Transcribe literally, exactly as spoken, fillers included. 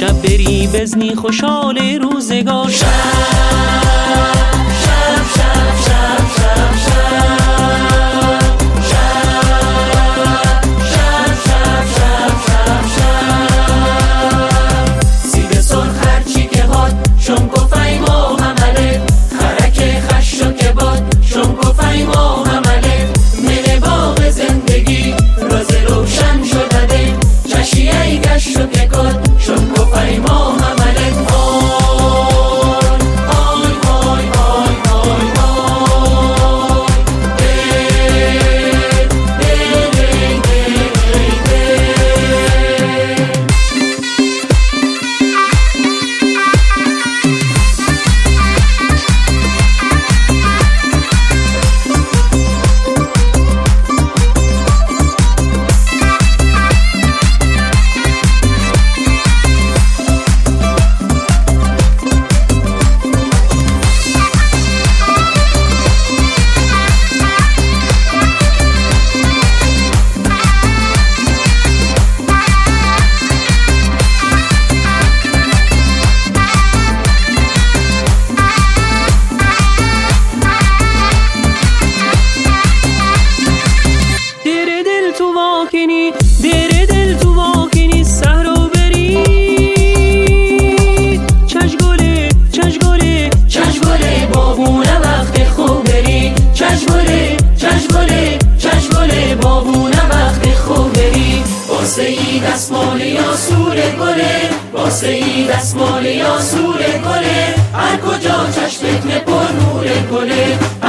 شب بری بزنی خوشحال روزگار. شب شب شب شب شب شب شب شب شب شب شب سیب سرخ هرچی که باد شنگ و فیم و همله خرک خش و که باد شنگ و فیم و همله من باغ زندگی راز روشن شده چشی ای گشت و که کد شنگ و فیم و همله آی آی آی آی آی آی دی دی دی دی دی. دیر دل تو واکنی صحرا بری چشگله چشگله چشگله بابونه وقت خوب بری چشگله چشگله چشگله بابونه وقت خوب بری واسه ای دستمال یا سور گله واسه ای دستمال یا سور گله هر کجا چشمت پر نور گله